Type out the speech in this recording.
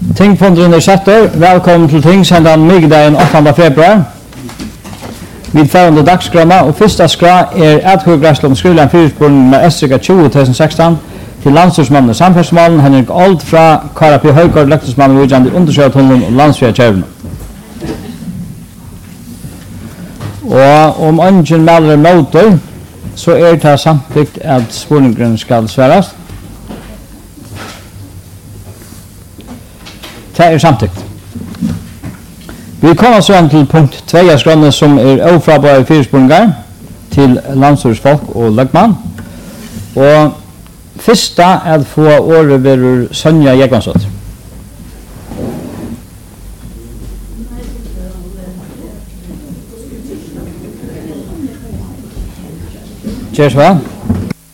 Tingfondren setter. Velkommen til Tingsendan mygdagen 8. februar. Vi får under dagskrama, og første skra atkvøgræsel om skrivelen fyrspåring med Estrika 2016 til landstyrsmannen og samferdselsmannen Henrik Old fra KRP Høygård, løktingsmannen og vidjande undersøyatunnelen og landsfjerdkjøvene. Og om ønsken melder motor, så det samtidigt at spåringen skal sveres. Det samtidigt. Vi kommer så til punkt 2 av skrånene som ofrabare fyrspåringer til landstyrsfolk og løgmann. Og første at få året ved Sonja Jekvansson. Cheers, hva?